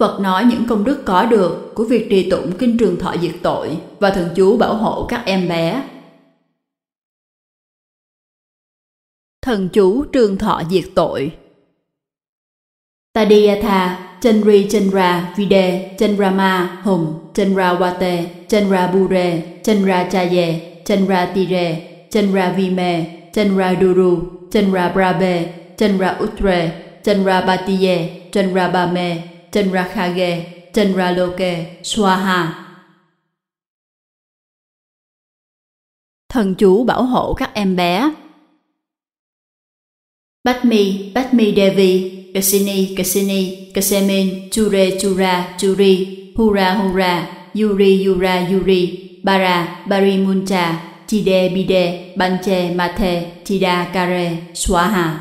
Phật nói những công đức có được của việc trì tụng kinh Trường Thọ diệt tội và thần chú bảo hộ các em bé. Thần chú Trường Thọ diệt tội. Tadiyatha Chandri Chandra Vide Chandrama Hum Chandrawate Chandrabure Chandrachaye Chandratire Chandravime Chandraduru Chandrabrabe Chandrautre Chandrabatiye Chandrabame Chandrakhage Chandraloke Swaha. Thần chú bảo hộ các em bé. Batmi Batmi Devi Kasini Kasini Kasemin Chure Chura Churi Hura Hura Yuri Yura Yuri Bara Barimuncha Chide Bide Banche Mathe Chida Kare Swaha.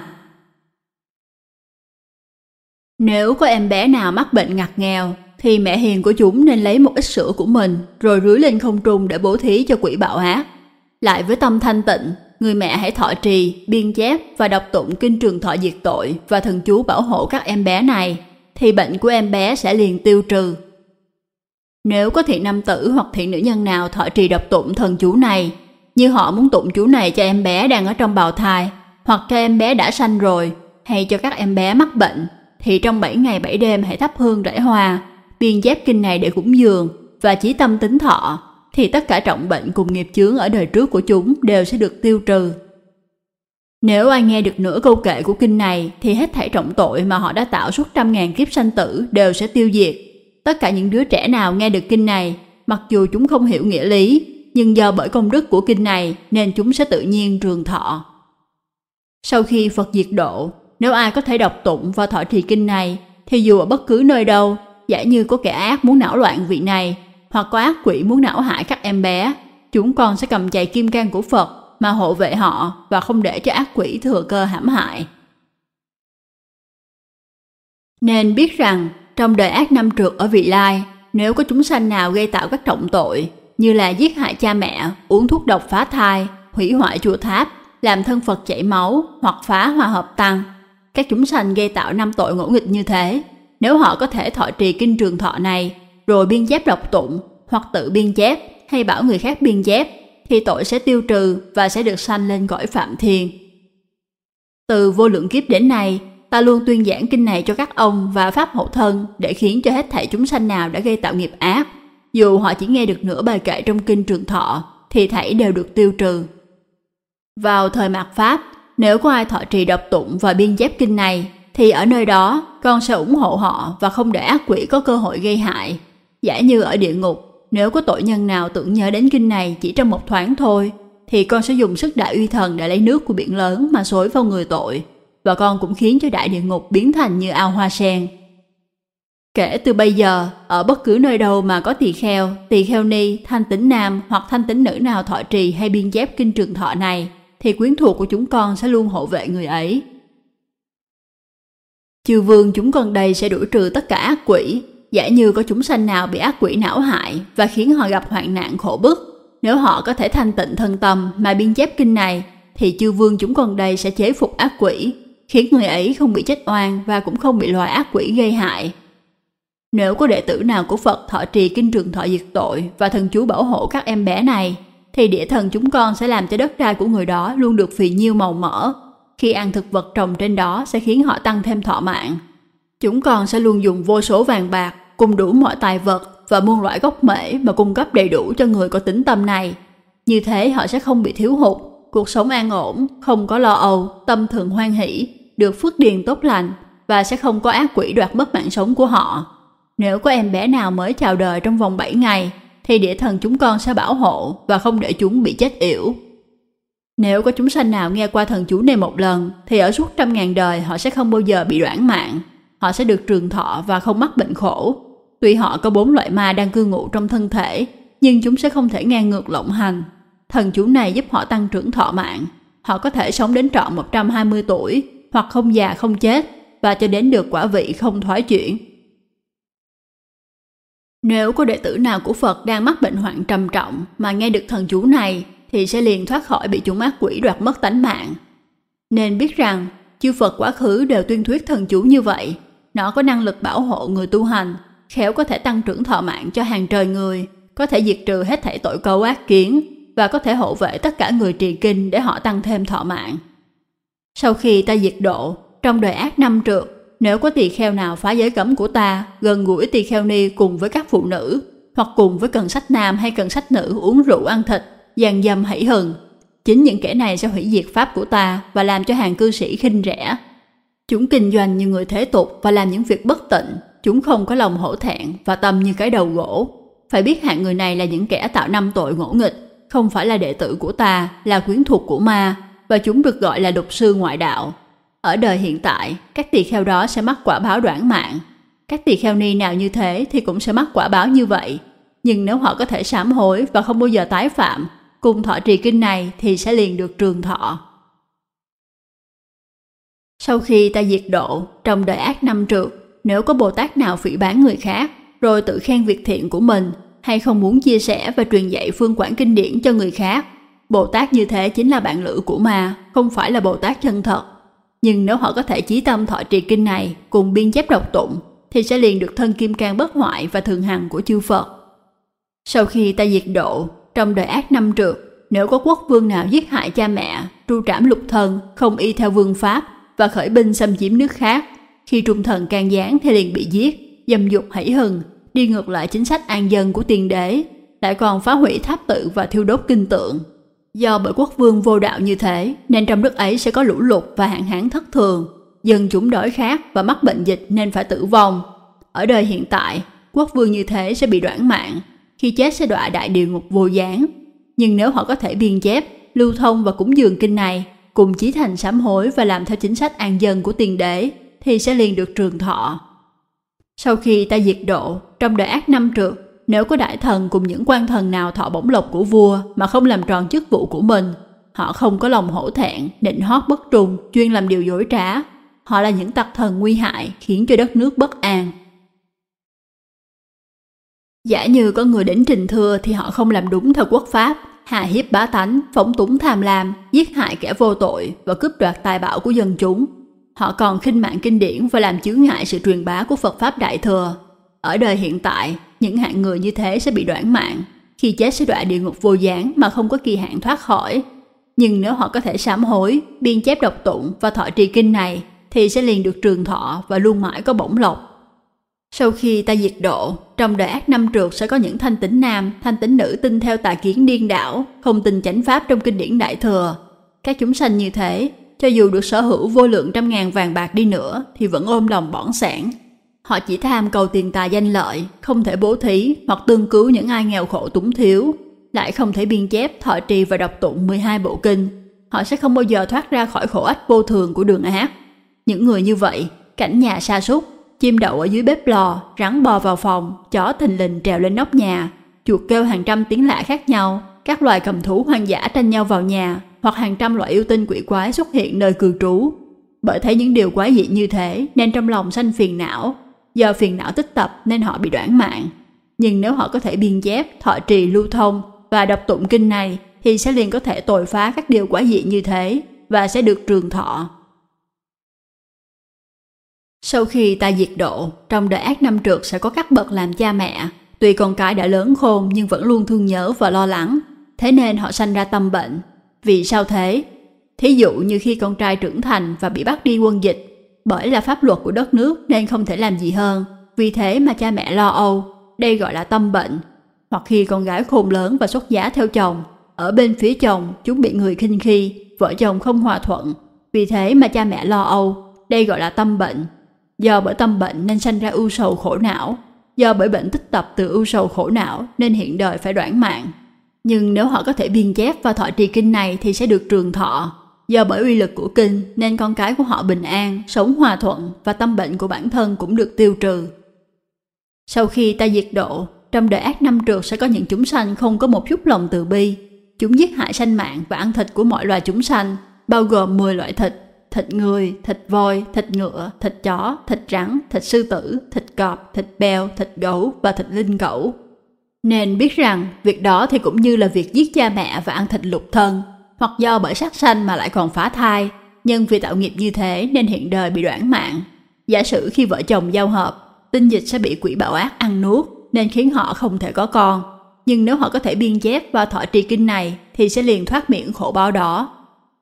Nếu có em bé nào mắc bệnh ngặt nghèo, thì mẹ hiền của chúng nên lấy một ít sữa của mình rồi rưới lên không trung để bố thí cho quỷ bạo ác. Lại với tâm thanh tịnh, người mẹ hãy thọ trì, biên chép và đọc tụng kinh Trường Thọ diệt tội và thần chú bảo hộ các em bé này, thì bệnh của em bé sẽ liền tiêu trừ. Nếu có thiện nam tử hoặc thiện nữ nhân nào thọ trì đọc tụng thần chú này, như họ muốn tụng chú này cho em bé đang ở trong bào thai, hoặc cho em bé đã sanh rồi, hay cho các em bé mắc bệnh, thì trong 7 ngày 7 đêm hãy thắp hương rải hoa, biên chép kinh này để cúng dường và chí tâm tính thọ, thì tất cả trọng bệnh cùng nghiệp chướng ở đời trước của chúng đều sẽ được tiêu trừ. Nếu ai nghe được nửa câu kệ của kinh này, thì hết thảy trọng tội mà họ đã tạo suốt 100.000 kiếp sanh tử đều sẽ tiêu diệt. Tất cả những đứa trẻ nào nghe được kinh này, mặc dù chúng không hiểu nghĩa lý, nhưng do bởi công đức của kinh này nên chúng sẽ tự nhiên trường thọ. Sau khi Phật diệt độ, nếu ai có thể đọc tụng và thọ trì kinh này, thì dù ở bất cứ nơi đâu, giả như có kẻ ác muốn não loạn vị này, hoặc có ác quỷ muốn não hại các em bé, chúng con sẽ cầm chày kim cang của Phật mà hộ vệ họ và không để cho ác quỷ thừa cơ hãm hại. Nên biết rằng, trong đời ác năm trượt ở vị lai, nếu có chúng sanh nào gây tạo các trọng tội, như là giết hại cha mẹ, uống thuốc độc phá thai, hủy hoại chùa tháp, làm thân Phật chảy máu hoặc phá hòa hợp tăng, các chúng sanh gây tạo 5 tội ngỗ nghịch như thế, nếu họ có thể thọ trì kinh Trường Thọ này, rồi biên chép đọc tụng, hoặc tự biên chép, hay bảo người khác biên chép, thì tội sẽ tiêu trừ và sẽ được sanh lên cõi Phạm Thiên. Từ vô lượng kiếp đến nay, ta luôn tuyên giảng kinh này cho các ông và pháp hậu thân để khiến cho hết thảy chúng sanh nào đã gây tạo nghiệp ác, dù họ chỉ nghe được nửa bài kệ trong kinh Trường Thọ, thì thảy đều được tiêu trừ. Vào thời mạt Pháp, nếu có ai thọ trì đọc tụng và biên chép kinh này, thì ở nơi đó con sẽ ủng hộ họ và không để ác quỷ có cơ hội gây hại. Giả như ở địa ngục, nếu có tội nhân nào tưởng nhớ đến kinh này chỉ trong một thoáng thôi, thì con sẽ dùng sức đại uy thần để lấy nước của biển lớn mà xối vào người tội, và con cũng khiến cho đại địa ngục biến thành như ao hoa sen. Kể từ bây giờ, ở bất cứ nơi đâu mà có tỳ kheo ni, thanh tín nam hoặc thanh tín nữ nào thọ trì hay biên chép kinh Trường Thọ này, thì quyến thuộc của chúng con sẽ luôn hộ vệ người ấy. Chư vương chúng con đây sẽ đuổi trừ tất cả ác quỷ. Giả như có chúng sanh nào bị ác quỷ não hại và khiến họ gặp hoạn nạn khổ bức, nếu họ có thể thanh tịnh thân tâm mà biên chép kinh này, thì chư vương chúng con đây sẽ chế phục ác quỷ, khiến người ấy không bị chết oan và cũng không bị loài ác quỷ gây hại. Nếu có đệ tử nào của Phật thọ trì kinh Trường Thọ diệt tội và thần chú bảo hộ các em bé này, thì địa thần chúng con sẽ làm cho đất đai của người đó luôn được phì nhiêu màu mỡ. Khi ăn thực vật trồng trên đó sẽ khiến họ tăng thêm thọ mạng. Chúng con sẽ luôn dùng vô số vàng bạc, cùng đủ mọi tài vật và muôn loại gốc mễ mà cung cấp đầy đủ cho người có tín tâm này. Như thế họ sẽ không bị thiếu hụt, cuộc sống an ổn, không có lo âu, tâm thường hoan hỷ, được phước điền tốt lành và sẽ không có ác quỷ đoạt mất mạng sống của họ. Nếu có em bé nào mới chào đời trong vòng 7 ngày, thì địa thần chúng con sẽ bảo hộ và không để chúng bị chết yểu. Nếu có chúng sanh nào nghe qua thần chú này một lần, thì ở suốt 100.000 đời họ sẽ không bao giờ bị đoản mạng. Họ sẽ được trường thọ và không mắc bệnh khổ. Tuy họ có 4 loại ma đang cư ngụ trong thân thể, nhưng chúng sẽ không thể ngang ngược lộng hành. Thần chú này giúp họ tăng trưởng thọ mạng. Họ có thể sống đến trọn 120 tuổi, hoặc không già không chết, và cho đến được quả vị không thoái chuyển. Nếu có đệ tử nào của Phật đang mắc bệnh hoạn trầm trọng mà nghe được thần chú này, thì sẽ liền thoát khỏi bị chúng ác quỷ đoạt mất tánh mạng. Nên biết rằng, chư Phật quá khứ đều tuyên thuyết thần chú như vậy. Nó có năng lực bảo hộ người tu hành, khéo có thể tăng trưởng thọ mạng cho hàng trời người, có thể diệt trừ hết thảy tội cấu ác kiến và có thể hộ vệ tất cả người trì kinh để họ tăng thêm thọ mạng. Sau khi ta diệt độ, trong đời ác năm trượt, nếu có tỳ kheo nào phá giới cấm của ta, gần gũi tỳ kheo ni cùng với các phụ nữ, hoặc cùng với cận sách nam hay cận sách nữ uống rượu ăn thịt, gian dâm hỷ hừng, chính những kẻ này sẽ hủy diệt pháp của ta và làm cho hàng cư sĩ khinh rẻ. Chúng kinh doanh như người thế tục và làm những việc bất tịnh, chúng không có lòng hổ thẹn và tâm như cái đầu gỗ. Phải biết hạng người này là những kẻ tạo năm tội ngỗ nghịch, không phải là đệ tử của ta, là quyến thuộc của ma, và chúng được gọi là đục sư ngoại đạo. Ở đời hiện tại, các tỳ kheo đó sẽ mắc quả báo đoản mạng. Các tỳ kheo ni nào như thế thì cũng sẽ mắc quả báo như vậy. Nhưng nếu họ có thể sám hối và không bao giờ tái phạm, cùng thọ trì kinh này thì sẽ liền được trường thọ. Sau khi ta diệt độ, trong đời ác năm trượt, nếu có Bồ Tát nào phỉ báng người khác, rồi tự khen việc thiện của mình, hay không muốn chia sẻ và truyền dạy phương quảng kinh điển cho người khác, Bồ Tát như thế chính là bạn lữ của ma, không phải là Bồ Tát chân thật. Nhưng nếu họ có thể chí tâm thọ trì kinh này cùng biên chép đọc tụng, thì sẽ liền được thân kim cang bất hoại và thường hằng của chư Phật. Sau khi ta diệt độ, trong đời ác năm trượt, nếu có quốc vương nào giết hại cha mẹ, tru trảm lục thân, không y theo vương pháp và khởi binh xâm chiếm nước khác, khi trung thần can gián thì liền bị giết, dâm dục hỷ hừng, đi ngược lại chính sách an dân của tiên đế, lại còn phá hủy tháp tự và thiêu đốt kinh tượng. Do bởi quốc vương vô đạo như thế, nên trong nước ấy sẽ có lũ lụt và hạn hán thất thường, dân chúng đói khát và mắc bệnh dịch nên phải tử vong. Ở đời hiện tại, quốc vương như thế sẽ bị đoản mạng, khi chết sẽ đọa đại địa ngục vô gián. Nhưng nếu họ có thể biên chép, lưu thông và cúng dường kinh này, cùng chí thành sám hối và làm theo chính sách an dân của tiên đế, thì sẽ liền được trường thọ. Sau khi ta diệt độ, trong đời ác năm trượt, nếu có đại thần cùng những quan thần nào thọ bổng lộc của vua mà không làm tròn chức vụ của mình, họ không có lòng hổ thẹn, nịnh hót bất trung, chuyên làm điều dối trá. Họ là những tặc thần nguy hại, khiến cho đất nước bất an. Giả như có người đến trình thưa thì họ không làm đúng theo quốc pháp, hà hiếp bá tánh, phóng túng tham lam, giết hại kẻ vô tội và cướp đoạt tài bảo của dân chúng. Họ còn khinh mạng kinh điển và làm chướng ngại sự truyền bá của Phật Pháp Đại Thừa. Ở đời hiện tại, những hạng người như thế sẽ bị đoản mạng, khi chết sẽ đọa địa ngục vô gián mà không có kỳ hạn thoát khỏi. Nhưng nếu họ có thể sám hối, biên chép đọc tụng và thọ trì kinh này, thì sẽ liền được trường thọ và luôn mãi có bổng lộc. Sau khi ta diệt độ, trong đời ác năm trượt sẽ có những thanh tín nam, thanh tín nữ tin theo tà kiến điên đảo, không tin chánh pháp trong kinh điển Đại Thừa. Các chúng sanh như thế, cho dù được sở hữu vô lượng trăm ngàn vàng bạc đi nữa thì vẫn ôm lòng bỏng sẻn. Họ chỉ tham cầu tiền tài danh lợi, không thể bố thí hoặc tương cứu những ai nghèo khổ túng thiếu, lại không thể biên chép, thọ trì và đọc tụng 12 bộ kinh. Họ sẽ không bao giờ thoát ra khỏi khổ ách vô thường của đường ác. Những người như vậy, cảnh nhà sa sút, chim đậu ở dưới bếp lò, rắn bò vào phòng, chó thình lình trèo lên nóc nhà, chuột kêu hàng trăm tiếng lạ khác nhau, các loài cầm thú hoang dã tranh nhau vào nhà, hoặc hàng trăm loại yêu tinh quỷ quái xuất hiện nơi cư trú. Bởi thấy những điều quái dị như thế nên trong lòng sanh phiền não. Do phiền não tích tập nên họ bị đoản mạng. Nhưng nếu họ có thể biên chép, thọ trì lưu thông và đọc tụng kinh này thì sẽ liền có thể tồi phá các điều quái dị như thế và sẽ được trường thọ. Sau khi ta diệt độ, trong đời ác năm trượt sẽ có các bậc làm cha mẹ. Tuy con cái đã lớn khôn nhưng vẫn luôn thương nhớ và lo lắng, thế nên họ sanh ra tâm bệnh. Vì sao thế? Thí dụ như khi con trai trưởng thành và bị bắt đi quân dịch, bởi là pháp luật của đất nước nên không thể làm gì hơn, vì thế mà cha mẹ lo âu, đây gọi là tâm bệnh. Hoặc khi con gái khôn lớn và xuất giá theo chồng, ở bên phía chồng chúng bị người khinh khi, vợ chồng không hòa thuận, vì thế mà cha mẹ lo âu, đây gọi là tâm bệnh. Do bởi tâm bệnh nên sanh ra ưu sầu khổ não, do bởi bệnh tích tập từ ưu sầu khổ não nên hiện đời phải đoản mạng. Nhưng nếu họ có thể biên chép và thọ trì kinh này thì sẽ được trường thọ. Do bởi uy lực của kinh nên con cái của họ bình an, sống hòa thuận và tâm bệnh của bản thân cũng được tiêu trừ. Sau khi ta diệt độ, trong đời ác năm trượt sẽ có những chúng sanh không có một chút lòng từ bi. Chúng giết hại sanh mạng và ăn thịt của mọi loài chúng sanh, bao gồm 10 loại thịt: thịt người, thịt voi, thịt ngựa, thịt chó, thịt rắn, thịt sư tử, thịt cọp, thịt beo, thịt gấu và thịt linh cẩu. Nên biết rằng việc đó thì cũng như là việc giết cha mẹ và ăn thịt lục thân, hoặc do bởi sát sanh mà lại còn phá thai, nhưng vì tạo nghiệp như thế nên hiện đời bị đoản mạng. Giả sử khi vợ chồng giao hợp, tinh dịch sẽ bị quỷ bạo ác ăn nuốt nên khiến họ không thể có con. Nhưng nếu họ có thể biên chép và thọ trì kinh này thì sẽ liền thoát miễn khổ báo đó.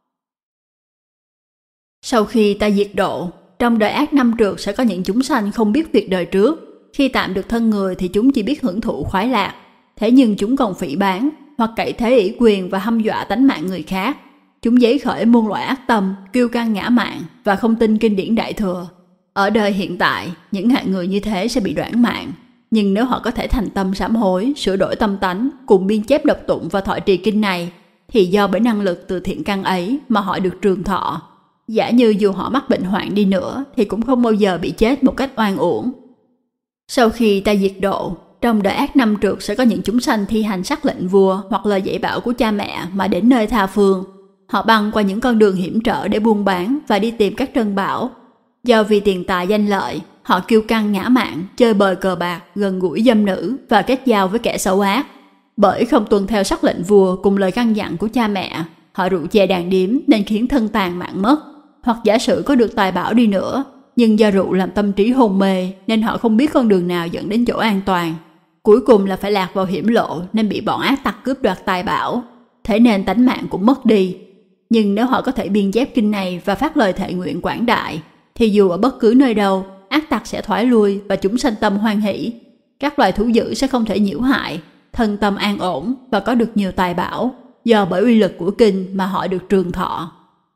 Sau khi ta diệt độ, trong đời ác năm trượt sẽ có những chúng sanh không biết việc đời trước. Khi tạm được thân người thì chúng chỉ biết hưởng thụ khoái lạc. Thế nhưng chúng còn phỉ báng hoặc cậy thế ủy quyền và hăm dọa tánh mạng người khác. Chúng dấy khởi muôn loại ác tâm, kiêu căng ngã mạn và không tin kinh điển Đại Thừa. Ở đời hiện tại, những hạng người như thế sẽ bị đoản mạng. Nhưng nếu họ có thể thành tâm sám hối, sửa đổi tâm tánh, cùng biên chép đọc tụng và thọ trì kinh này, thì do bởi năng lực từ thiện căn ấy mà họ được trường thọ. Giả như dù họ mắc bệnh hoạn đi nữa thì cũng không bao giờ bị chết một cách oan uổng. Sau khi ta diệt độ, trong đời ác năm trượt sẽ có những chúng sanh thi hành sắc lệnh vua hoặc lời dạy bảo của cha mẹ mà đến nơi tha phương. Họ băng qua những con đường hiểm trở để buôn bán và đi tìm các trân bảo. Do vì tiền tài danh lợi, họ kiêu căng ngã mạn, chơi bời cờ bạc, gần gũi dâm nữ và kết giao với kẻ xấu ác. Bởi không tuân theo sắc lệnh vua cùng lời căn dặn của cha mẹ, họ rượu chè đàn điếm nên khiến thân tàn mạng mất. Hoặc giả sử có được tài bảo đi nữa, nhưng do rượu làm tâm trí hôn mê nên họ không biết con đường nào dẫn đến chỗ an toàn. Cuối cùng là phải lạc vào hiểm lộ nên bị bọn ác tặc cướp đoạt tài bảo. Thế nên tánh mạng cũng mất đi. Nhưng nếu họ có thể biên chép kinh này và phát lời thệ nguyện quảng đại, thì dù ở bất cứ nơi đâu, ác tặc sẽ thoái lui và chúng sanh tâm hoan hỷ. Các loài thú dữ sẽ không thể nhiễu hại, thân tâm an ổn và có được nhiều tài bảo, do bởi uy lực của kinh mà họ được trường thọ.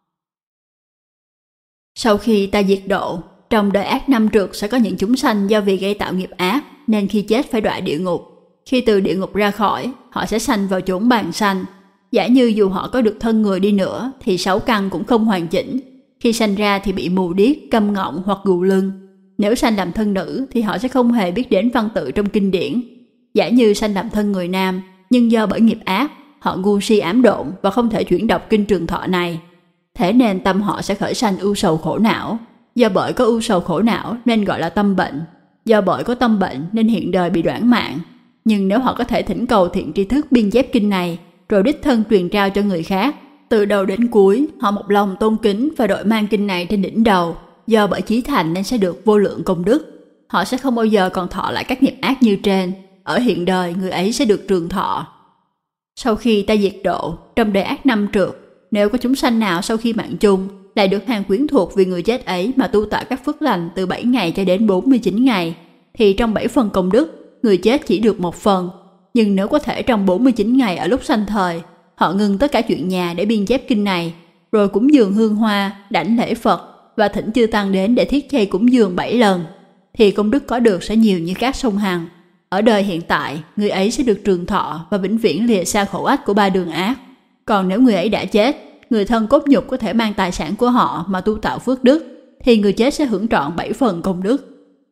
Sau khi ta diệt độ, trong đời ác năm trượt sẽ có những chúng sanh do vì gây tạo nghiệp ác nên khi chết phải đọa địa ngục. Khi từ địa ngục ra khỏi, họ sẽ sanh vào chốn bàn sanh. Giả như dù họ có được thân người đi nữa thì sáu căn cũng không hoàn chỉnh. Khi sanh ra thì bị mù điếc, câm ngọng hoặc gù lưng. Nếu sanh làm thân nữ thì họ sẽ không hề biết đến văn tự trong kinh điển. Giả như sanh làm thân người nam, nhưng do bởi nghiệp ác, họ ngu si ám độn và không thể chuyển đọc kinh trường thọ này. Thế nên tâm họ sẽ khởi sanh ưu sầu khổ não. Do bởi có ưu sầu khổ não nên gọi là tâm bệnh. Do bởi có tâm bệnh nên hiện đời bị đoản mạng. Nhưng nếu họ có thể thỉnh cầu thiện tri thức biên chép kinh này, rồi đích thân truyền trao cho người khác, từ đầu đến cuối họ một lòng tôn kính và đội mang kinh này trên đỉnh đầu. Do bởi chí thành nên sẽ được vô lượng công đức. Họ sẽ không bao giờ còn thọ lại các nghiệp ác như trên. Ở hiện đời người ấy sẽ được trường thọ. Sau khi ta diệt độ, trong đời ác năm trượt, nếu có chúng sanh nào sau khi mạng chung lại được hàng quyến thuộc vì người chết ấy mà tu tạo các phước lành từ 7 ngày cho đến 49 ngày, thì trong 7 phần công đức, người chết chỉ được 1 phần. Nhưng nếu có thể trong 49 ngày ở lúc sanh thời, họ ngừng tất cả chuyện nhà để biên chép kinh này, rồi cúng dường hương hoa, đảnh lễ Phật và thỉnh chư tăng đến để thiết chay cúng dường 7 lần, thì công đức có được sẽ nhiều như các sông Hằng. Ở đời hiện tại, người ấy sẽ được trường thọ và vĩnh viễn lìa xa khổ ách của 3 đường ác. Còn nếu người ấy đã chết, người thân cốt nhục có thể mang tài sản của họ mà tu tạo phước đức, thì người chết sẽ hưởng trọn 7 phần công đức.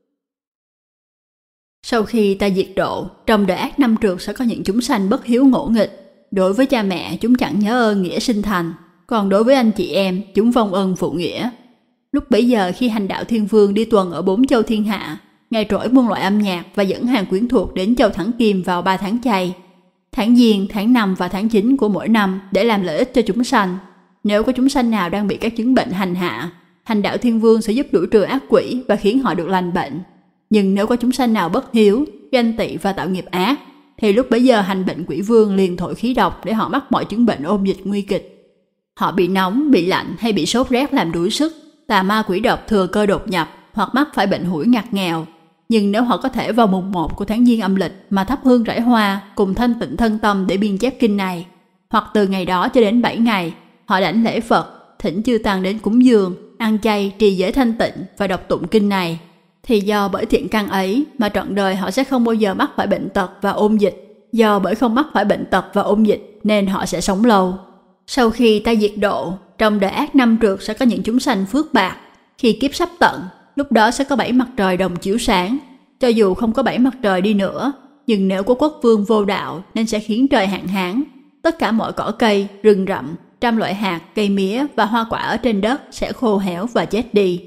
Sau khi ta diệt độ, trong đời ác năm trượt sẽ có những chúng sanh bất hiếu ngỗ nghịch. Đối với cha mẹ, chúng chẳng nhớ ơn nghĩa sinh thành, còn đối với anh chị em, chúng vong ân phụ nghĩa. Lúc bấy giờ khi hành đạo Thiên Vương đi tuần ở 4 châu thiên hạ, Ngài trỗi muôn loại âm nhạc và dẫn hàng quyến thuộc đến châu Thắng Kim vào 3 tháng chay, tháng Giêng, tháng 5 và tháng 9 của mỗi năm để làm lợi ích cho chúng sanh. Nếu có chúng sanh nào đang bị các chứng bệnh hành hạ, hành đạo Thiên Vương sẽ giúp đuổi trừ ác quỷ và khiến họ được lành bệnh. Nhưng nếu có chúng sanh nào bất hiếu, ganh tị và tạo nghiệp ác, thì lúc bấy giờ hành bệnh quỷ vương liền thổi khí độc để họ mắc mọi chứng bệnh ôn dịch nguy kịch. Họ bị nóng, bị lạnh hay bị sốt rét làm đuối sức, tà ma quỷ độc thừa cơ đột nhập hoặc mắc phải bệnh hủi ngặt nghèo. Nhưng nếu họ có thể vào mùng 1 của tháng Giêng âm lịch mà thắp hương rải hoa cùng thanh tịnh thân tâm để biên chép kinh này, hoặc từ ngày đó cho đến 7 ngày, họ đảnh lễ Phật, thỉnh chư tăng đến cúng dường, ăn chay, trì giới thanh tịnh và đọc tụng kinh này, thì do bởi thiện căn ấy mà trọn đời họ sẽ không bao giờ mắc phải bệnh tật và ôn dịch. Do bởi không mắc phải bệnh tật và ôn dịch nên họ sẽ sống lâu. Sau khi ta diệt độ, trong đời ác năm trượt sẽ có những chúng sanh phước bạc. Khi kiếp sắp tận, lúc đó sẽ có 7 mặt trời đồng chiếu sáng. Cho dù không có 7 mặt trời đi nữa, nhưng nếu có quốc vương vô đạo nên sẽ khiến trời hạn hán. Tất cả mọi cỏ cây, rừng rậm, trăm loại hạt, cây mía và hoa quả ở trên đất sẽ khô héo và chết đi.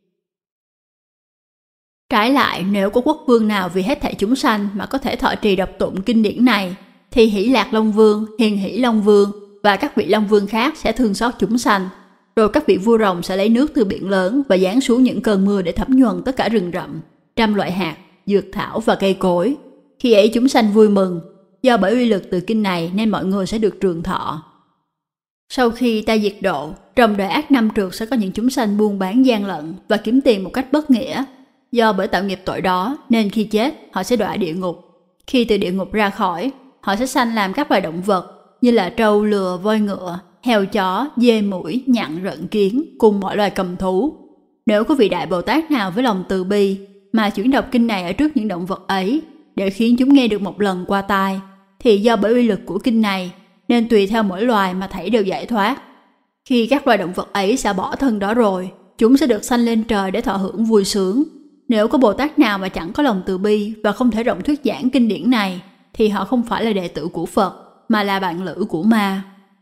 Trái lại, nếu có quốc vương nào vì hết thảy chúng sanh mà có thể thọ trì đọc tụng kinh điển này, thì Hỷ Lạc Long Vương, Hiền Hỷ Long Vương và các vị Long Vương khác sẽ thương xót chúng sanh. Rồi các vị vua rồng sẽ lấy nước từ biển lớn và giáng xuống những cơn mưa để thấm nhuần tất cả rừng rậm. trăm loại hạt, dược thảo và cây cối. Khi ấy chúng sanh vui mừng, do bởi uy lực từ kinh này nên mọi người sẽ được trường thọ. Sau khi ta diệt độ, trong đời ác năm trượt sẽ có những chúng sanh buôn bán gian lận và kiếm tiền một cách bất nghĩa. Do bởi tạo nghiệp tội đó nên khi chết họ sẽ đọa địa ngục. Khi từ địa ngục ra khỏi, họ sẽ sanh làm các loài động vật như là trâu, lừa, voi ngựa, heo chó, dê muỗi, nhặn, rận kiến cùng mọi loài cầm thú. Nếu có vị Đại Bồ Tát nào với lòng từ bi mà chuyển đọc kinh này ở trước những động vật ấy để khiến chúng nghe được một lần qua tai, thì do bởi uy lực của kinh này nên tùy theo mỗi loài mà thảy đều giải thoát. Khi các loài động vật ấy xả bỏ thân đó rồi, chúng sẽ được sanh lên trời để thọ hưởng vui sướng. Nếu có Bồ Tát nào mà chẳng có lòng từ bi và không thể rộng thuyết giảng kinh điển này, thì họ không phải là đệ tử của Phật, mà là bạn lữ của ma.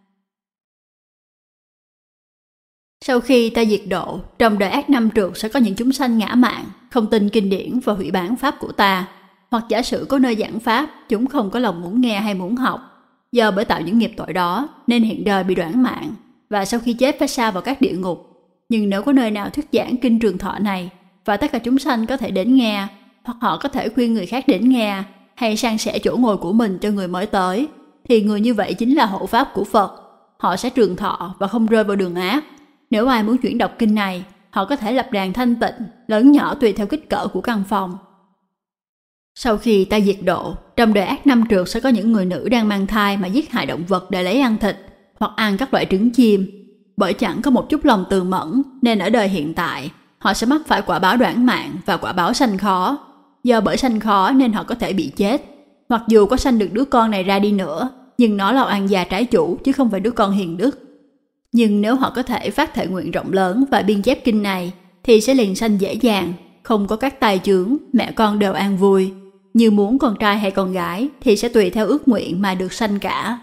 Sau khi ta diệt độ, trong đời ác năm trượt sẽ có những chúng sanh ngã mạn, không tin kinh điển và hủy bán pháp của ta. Hoặc giả sử có nơi giảng pháp, chúng không có lòng muốn nghe hay muốn học. Do bởi tạo những nghiệp tội đó nên hiện đời bị đoản mạng, và sau khi chết phải sa vào các địa ngục. Nhưng nếu có nơi nào thuyết giảng kinh trường thọ này, và tất cả chúng sanh có thể đến nghe, hoặc họ có thể khuyên người khác đến nghe, hay san sẻ chỗ ngồi của mình cho người mới tới, thì người như vậy chính là hộ pháp của Phật. Họ sẽ trường thọ và không rơi vào đường ác. Nếu ai muốn chuyển đọc kinh này, họ có thể lập đàn thanh tịnh, lớn nhỏ tùy theo kích cỡ của căn phòng. Sau khi ta diệt độ, trong đời ác năm trượt sẽ có những người nữ đang mang thai mà giết hại động vật để lấy ăn thịt, hoặc ăn các loại trứng chim. Bởi chẳng có một chút lòng từ mẫn, nên ở đời hiện tại, họ sẽ mắc phải quả báo đoản mạng và quả báo sanh khó. Do bởi sanh khó nên họ có thể bị chết. Mặc dù có sanh được đứa con này ra đi nữa, nhưng nó là oan gia trái chủ chứ không phải đứa con hiền đức. Nhưng nếu họ có thể phát thệ nguyện rộng lớn và biên chép kinh này, thì sẽ liền sanh dễ dàng, không có các tai chướng, mẹ con đều an vui. Như muốn con trai hay con gái thì sẽ tùy theo ước nguyện mà được sanh cả.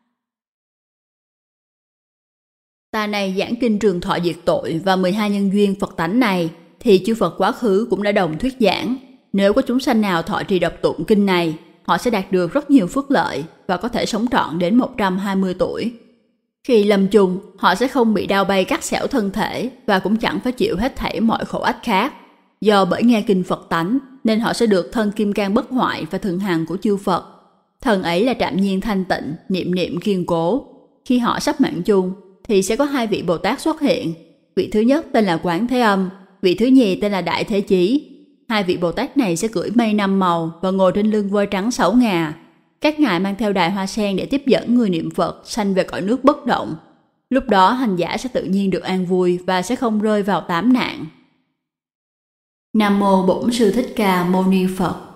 Ta này giảng kinh trường thọ diệt tội và 12 nhân duyên Phật tánh này, thì chư Phật quá khứ cũng đã đồng thuyết giảng. Nếu có chúng sanh nào thọ trì đọc tụng kinh này, họ sẽ đạt được rất nhiều phước lợi và có thể sống trọn đến 120 tuổi. Khi lâm chung, họ sẽ không bị đau bay cắt xẻo thân thể và cũng chẳng phải chịu hết thảy mọi khổ ách khác. Do bởi nghe kinh Phật tánh nên họ sẽ được thân kim cang bất hoại và thường hằng của chư Phật. Thần ấy là trạm nhiên thanh tịnh, niệm niệm kiên cố. Khi họ sắp mạng chung thì sẽ có hai vị Bồ Tát xuất hiện. Vị thứ nhất tên là Quán Thế Âm, vị thứ nhì tên là Đại Thế Chí. Hai vị Bồ Tát này sẽ cưỡi mây 5 màu và ngồi trên lưng voi trắng 6 ngà. Các ngài mang theo đài hoa sen để tiếp dẫn người niệm Phật sanh về cõi nước bất động. Lúc đó hành giả sẽ tự nhiên được an vui và sẽ không rơi vào tám nạn. Nam mô Bổn Sư Thích Ca Mâu Ni Phật.